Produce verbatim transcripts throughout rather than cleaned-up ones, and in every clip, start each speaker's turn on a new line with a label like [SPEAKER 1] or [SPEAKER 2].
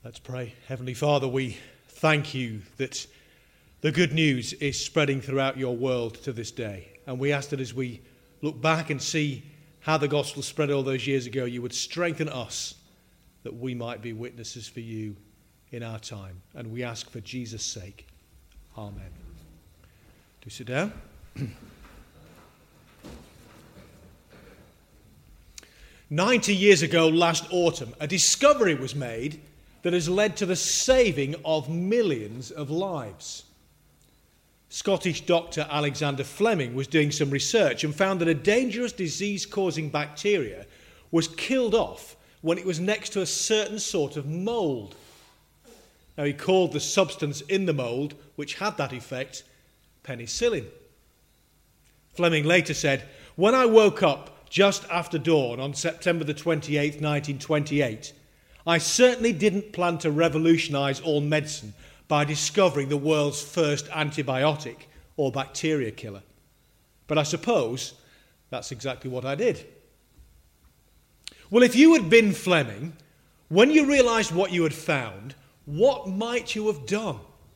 [SPEAKER 1] Let's pray. Heavenly Father, we thank you that the good news is spreading throughout your world to this day. And we ask that as we look back and see how the gospel spread all those years ago, you would strengthen us that we might be witnesses for you in our time. And we ask for Jesus' sake. Amen. Do sit down. Ninety years ago, last autumn, a discovery was made that has led to the saving of millions of lives. Scottish doctor Alexander Fleming was doing some research and found that a dangerous disease-causing bacteria was killed off when it was next to a certain sort of mould. Now, he called the substance in the mould, which had that effect, penicillin. Fleming later said, "When I woke up just after dawn on September the twenty-eighth, nineteen twenty-eight, I certainly didn't plan to revolutionise all medicine by discovering the world's first antibiotic or bacteria killer. But I suppose that's exactly what I did." Well, if you had been Fleming, when you realised what you had found, what might you have done?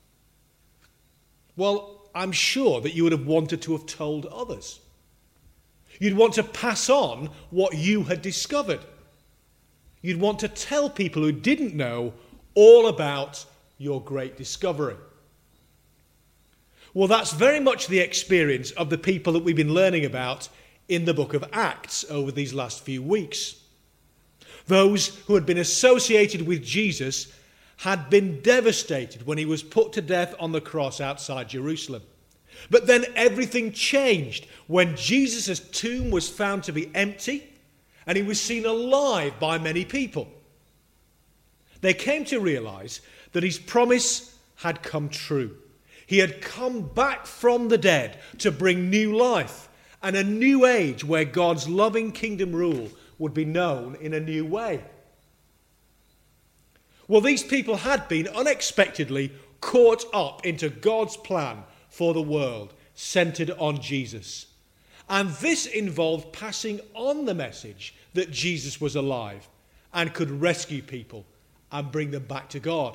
[SPEAKER 1] Well, I'm sure that you would have wanted to have told others. You'd want to pass on what you had discovered. You'd want to tell people who didn't know all about your great discovery. Well, that's very much the experience of the people that we've been learning about in the book of Acts over these last few weeks. Those who had been associated with Jesus had been devastated when he was put to death on the cross outside Jerusalem. But then everything changed when Jesus' tomb was found to be empty and he was seen alive by many people. They came to realise that his promise had come true. He had come back from the dead to bring new life and a new age where God's loving kingdom rule would be known in a new way. Well, these people had been unexpectedly caught up into God's plan for the world, centred on Jesus. And this involved passing on the message that Jesus was alive and could rescue people and bring them back to God.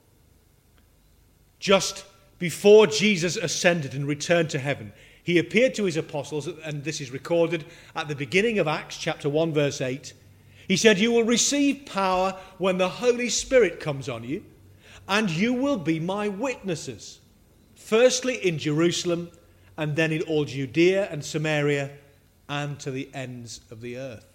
[SPEAKER 1] Just before Jesus ascended and returned to heaven, he appeared to his apostles, and this is recorded at the beginning of Acts chapter one verse eight. He said, "You will receive power when the Holy Spirit comes on you, and you will be my witnesses, firstly in Jerusalem, and then in all Judea and Samaria, and to the ends of the earth."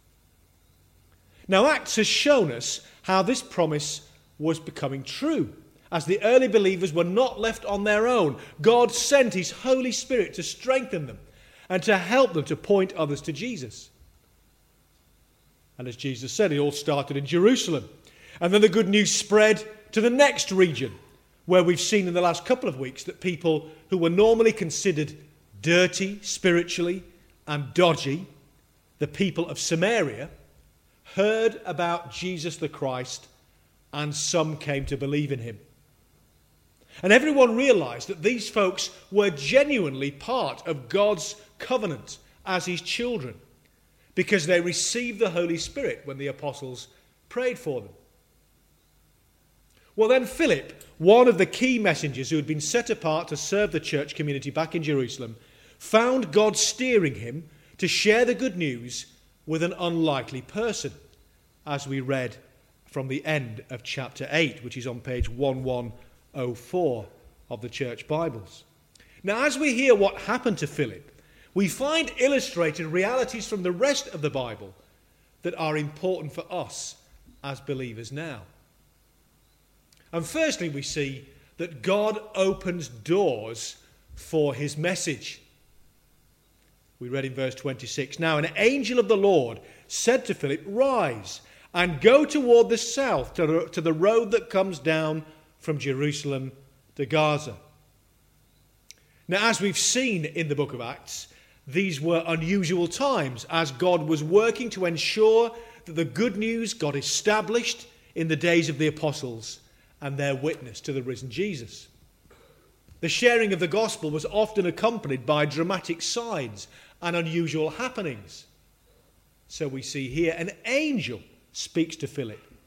[SPEAKER 1] Now, Acts has shown us how this promise was becoming true. As the early believers were not left on their own, God sent his Holy Spirit to strengthen them and to help them to point others to Jesus. And as Jesus said, it all started in Jerusalem. And then the good news spread to the next region, where we've seen in the last couple of weeks that people who were normally considered dirty spiritually and dodgy, the people of Samaria, heard about Jesus the Christ, and some came to believe in him. And everyone realised that these folks were genuinely part of God's covenant as his children, because they received the Holy Spirit when the apostles prayed for them. Well, then Philip, one of the key messengers who had been set apart to serve the church community back in Jerusalem, found God steering him to share the good news with an unlikely person, as we read from the end of chapter eight, which is on page eleven oh four of the church Bibles. Now, as we hear what happened to Philip, we find illustrated realities from the rest of the Bible that are important for us as believers now. And firstly, we see that God opens doors for his message. We read in verse twenty-six, "Now an angel of the Lord said to Philip, 'Rise and go toward the south to, to the road that comes down from Jerusalem to Gaza.'" Now, as we've seen in the book of Acts, these were unusual times as God was working to ensure that the good news got established in the days of the apostles and their witness to the risen Jesus. The sharing of the gospel was often accompanied by dramatic signs and unusual happenings. So we see here an angel speaks to Philip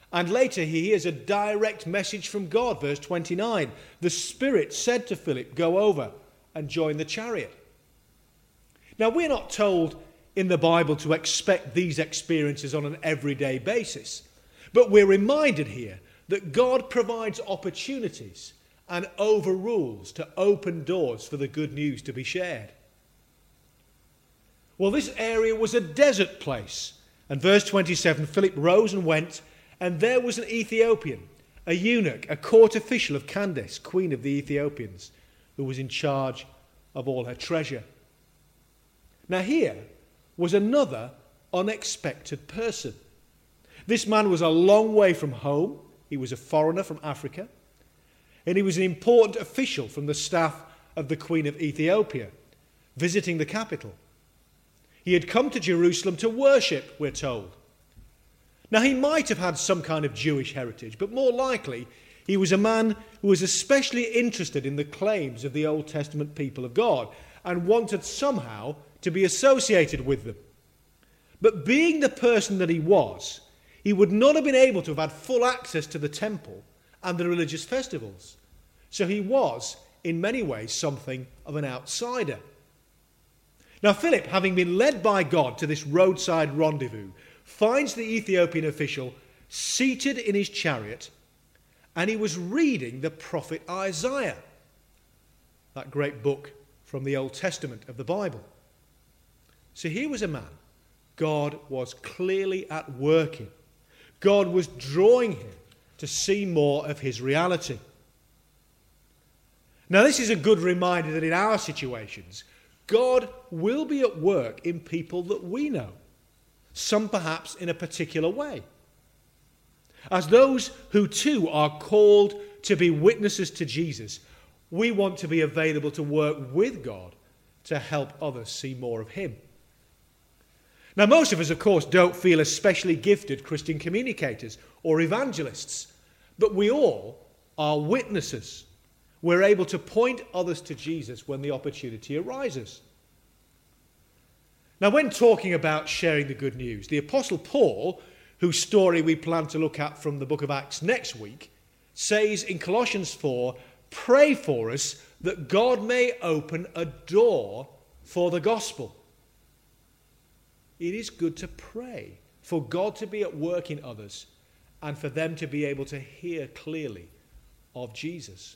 [SPEAKER 1] And later he hears a direct message from God, verse twenty-nine. The Spirit said to Philip, go over and join the chariot. Now, we're not told in the Bible to expect these experiences on an everyday basis, but we're reminded here that God provides opportunities and overrules to open doors for the good news to be shared. Well, this area was a desert place. And verse twenty-seven, Philip rose and went, and there was an Ethiopian, a eunuch, a court official of Candace, queen of the Ethiopians, who was in charge of all her treasure. Now here was another unexpected person. This man was a long way from home. He was a foreigner from Africa. And he was an important official from the staff of the Queen of Ethiopia, visiting the capital. He had come to Jerusalem to worship, we're told. Now, he might have had some kind of Jewish heritage, but more likely he was a man who was especially interested in the claims of the Old Testament people of God and wanted somehow to be associated with them. But being the person that he was, he would not have been able to have had full access to the temple and the religious festivals. So he was, in many ways, something of an outsider. Now Philip, having been led by God to this roadside rendezvous, finds the Ethiopian official seated in his chariot, and he was reading the prophet Isaiah, that great book from the Old Testament of the Bible. So here was a man God was clearly at work in. God was drawing him to see more of his reality. Now, this is a good reminder that in our situations, God will be at work in people that we know, some perhaps in a particular way. As those who too are called to be witnesses to Jesus, we want to be available to work with God to help others see more of him. Now, most of us, of course, don't feel especially gifted Christian communicators or evangelists, but we all are witnesses. We're able to point others to Jesus when the opportunity arises. Now, when talking about sharing the good news, the Apostle Paul, whose story we plan to look at from the book of Acts next week, says in Colossians four, pray for us that God may open a door for the gospel. It is good to pray for God to be at work in others and for them to be able to hear clearly of Jesus.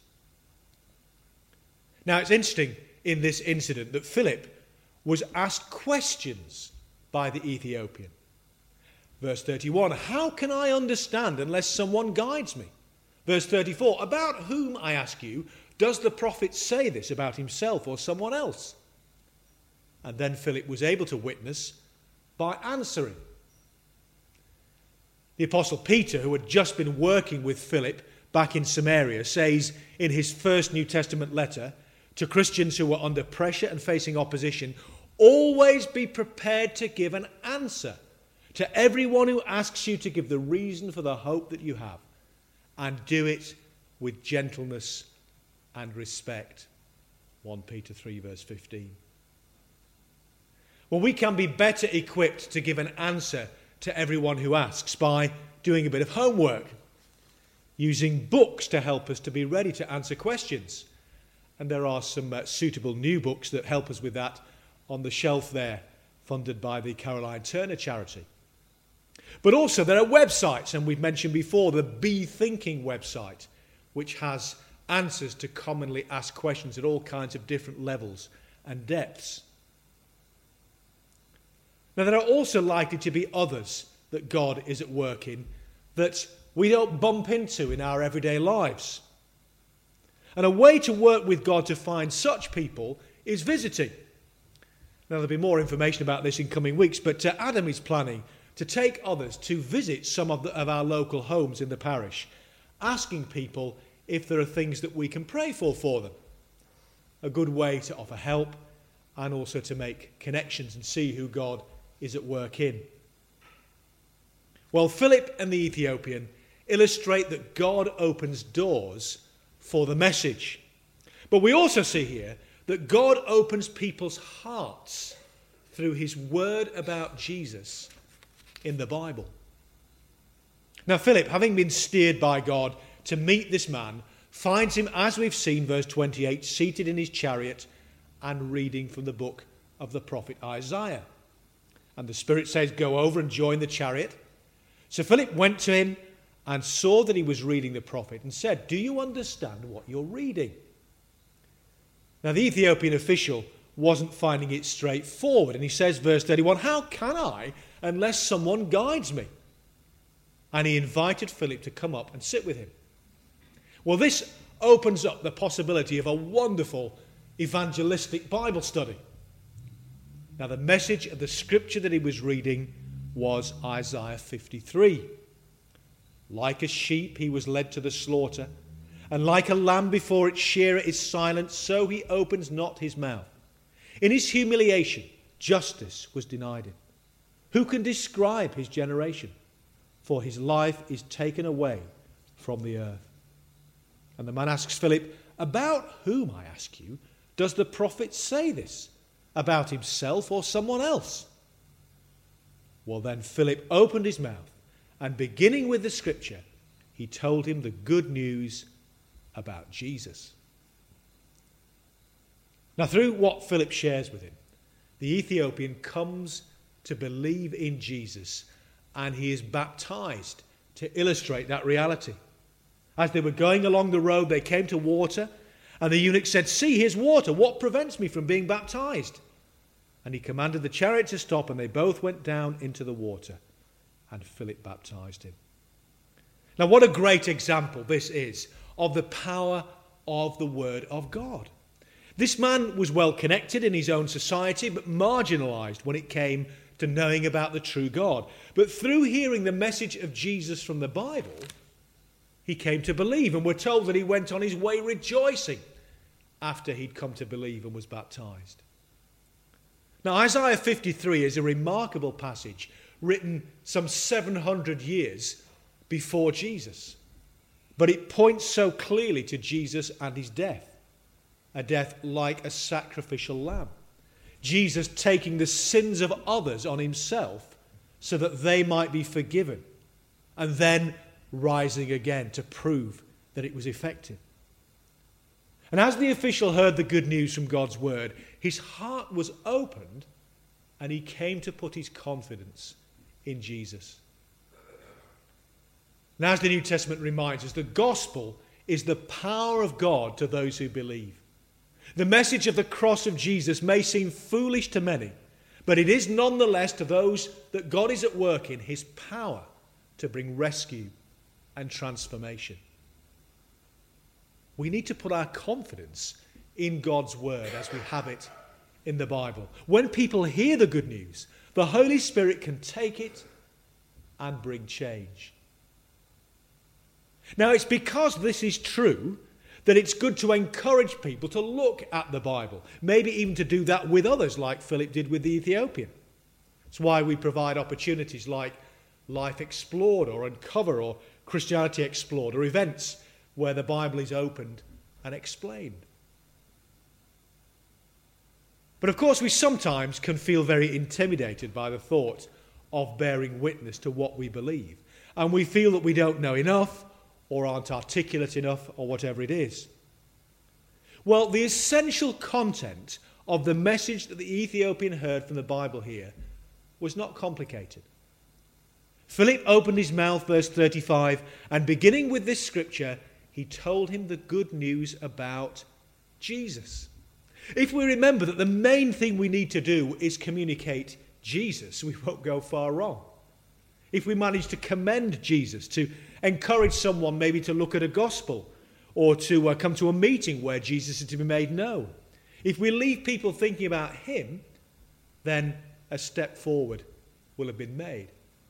[SPEAKER 1] Now, it's interesting in this incident that Philip was asked questions by the Ethiopian. Verse thirty-one, how can I understand unless someone guides me? Verse thirty-four, about whom, I ask you, does the prophet say this, about himself or someone else? And then Philip was able to witness by answering. The Apostle Peter, who had just been working with Philip back in Samaria, says in his first New Testament letter to Christians who were under pressure and facing opposition, always be prepared to give an answer to everyone who asks you to give the reason for the hope that you have, and do it with gentleness and respect. First Peter three verse fifteen. Well, we can be better equipped to give an answer to everyone who asks by doing a bit of homework, using books to help us to be ready to answer questions. And there are some uh, suitable new books that help us with that on the shelf there, funded by the Caroline Turner charity. But also there are websites, and we've mentioned before the Be Thinking website, which has answers to commonly asked questions at all kinds of different levels and depths. Now, there are also likely to be others that God is at work in that we don't bump into in our everyday lives. And a way to work with God to find such people is visiting. Now, there'll be more information about this in coming weeks, but uh, Adam is planning to take others to visit some of, the, of our local homes in the parish, asking people if there are things that we can pray for for them. A good way to offer help and also to make connections and see who God is at work in. Well, Philip and the Ethiopian illustrate that God opens doors for the message. But we also see here that God opens people's hearts through his word about Jesus in the Bible. Now Philip, having been steered by God to meet this man, finds him, as we've seen, verse twenty-eight, seated in his chariot and reading from the book of the prophet Isaiah. And the Spirit says, go over and join the chariot. So Philip went to him and saw that he was reading the prophet and said, do you understand what you're reading? Now the Ethiopian official wasn't finding it straightforward, and he says, verse thirty-one, how can I unless someone guides me? And he invited Philip to come up and sit with him. Well, this opens up the possibility of a wonderful evangelistic Bible study. Now, the message of the scripture that he was reading was Isaiah fifty-three. Like a sheep he was led to the slaughter, and like a lamb before its shearer is silent, so he opens not his mouth. In his humiliation, justice was denied him. Who can describe his generation? For his life is taken away from the earth. And the man asks Philip, about whom, I ask you, does the prophet say this? About himself or someone else? Well, then Philip opened his mouth, and beginning with the scripture, he told him the good news about Jesus. Now, through what Philip shares with him, the Ethiopian comes to believe in Jesus, and he is baptized to illustrate that reality. As they were going along the road, they came to water, and the eunuch said, see, here's water. What prevents me from being baptized? And he commanded the chariot to stop, and they both went down into the water, and Philip baptized him. Now, what a great example this is of the power of the word of God. This man was well connected in his own society, but marginalized when it came to knowing about the true God. But through hearing the message of Jesus from the Bible, he came to believe, and we're told that he went on his way rejoicing after he'd come to believe and was baptized. Now, Isaiah fifty-three is a remarkable passage written some seven hundred years before Jesus. But it points so clearly to Jesus and his death, a death like a sacrificial lamb. Jesus taking the sins of others on himself so that they might be forgiven, and then rising again to prove that it was effective. And as the official heard the good news from God's word, his heart was opened, and he came to put his confidence in Jesus. And as the New Testament reminds us, the gospel is the power of God to those who believe. The message of the cross of Jesus may seem foolish to many, but it is nonetheless to those that God is at work in his power to bring rescue and transformation. We need to put our confidence in God's word as we have it in the Bible. When people hear the good news, the Holy Spirit can take it and bring change. Now, it's because this is true that it's good to encourage people to look at the Bible, maybe even to do that with others like Philip did with the Ethiopian. It's why we provide opportunities like Life Explored or Uncover or Christianity Explored, or events where the Bible is opened and explained. But of course, we sometimes can feel very intimidated by the thought of bearing witness to what we believe. And we feel that we don't know enough, or aren't articulate enough, or whatever it is. Well, the essential content of the message that the Ethiopian heard from the Bible here was not complicated. Philip opened his mouth, verse thirty-five, and beginning with this scripture, he told him the good news about Jesus. If we remember that the main thing we need to do is communicate Jesus, we won't go far wrong. If we manage to commend Jesus, to encourage someone maybe to look at a gospel or to uh, come to a meeting where Jesus is to be made known, if we leave people thinking about him, then a step forward will have been made.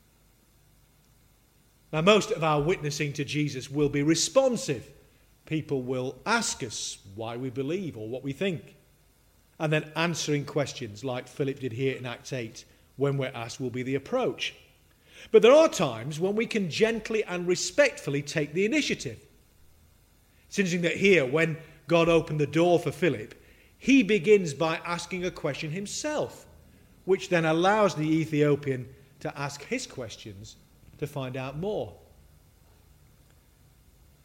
[SPEAKER 1] Now, most of our witnessing to Jesus will be responsive. People will ask us why we believe or what we think. And then answering questions like Philip did here in Acts eight, when we're asked, will be the approach. But there are times when we can gently and respectfully take the initiative. It's interesting that here, when God opened the door for Philip, he begins by asking a question himself, which then allows the Ethiopian to ask his questions to find out more.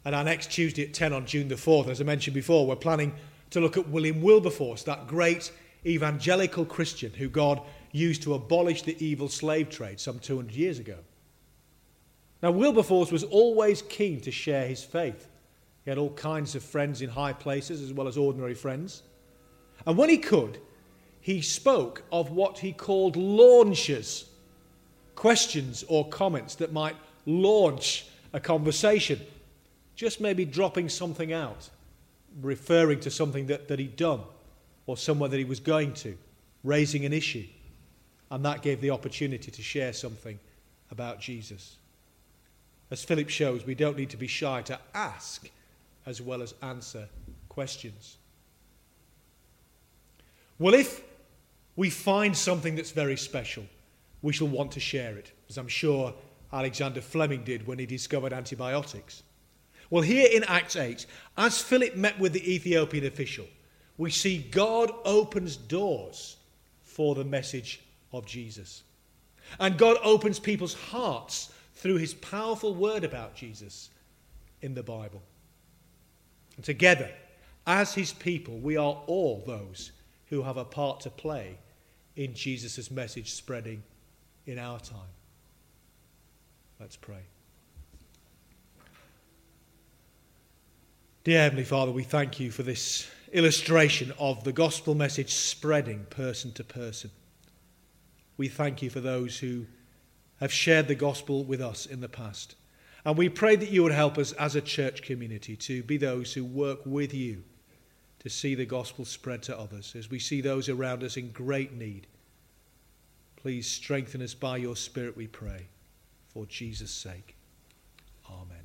[SPEAKER 1] And our next Tuesday at ten on June the fourth, as I mentioned before, we're planning to look at William Wilberforce, that great evangelical Christian who God used to abolish the evil slave trade some two hundred years ago. Now, Wilberforce was always keen to share his faith. He had all kinds of friends in high places as well as ordinary friends. And when he could, he spoke of what he called launches, questions or comments that might launch a conversation, just maybe dropping something out, referring to something that, that he'd done or somewhere that he was going to, raising an issue. And that gave the opportunity to share something about Jesus. As Philip shows, we don't need to be shy to ask as well as answer questions. Well, if we find something that's very special, we shall want to share it, as I'm sure Alexander Fleming did when he discovered antibiotics. Well, here in Acts eight, as Philip met with the Ethiopian official, we see God opens doors for the message of Jesus. And God opens people's hearts through his powerful word about Jesus in the Bible. And together, as his people, we are all those who have a part to play in Jesus' message spreading in our time. Let's pray. Dear Heavenly Father, we thank you for this illustration of the gospel message spreading person to person. We thank you for those who have shared the gospel with us in the past. And we pray that you would help us as a church community to be those who work with you to see the gospel spread to others as we see those around us in great need. Please strengthen us by your Spirit, we pray, for Jesus' sake. Amen.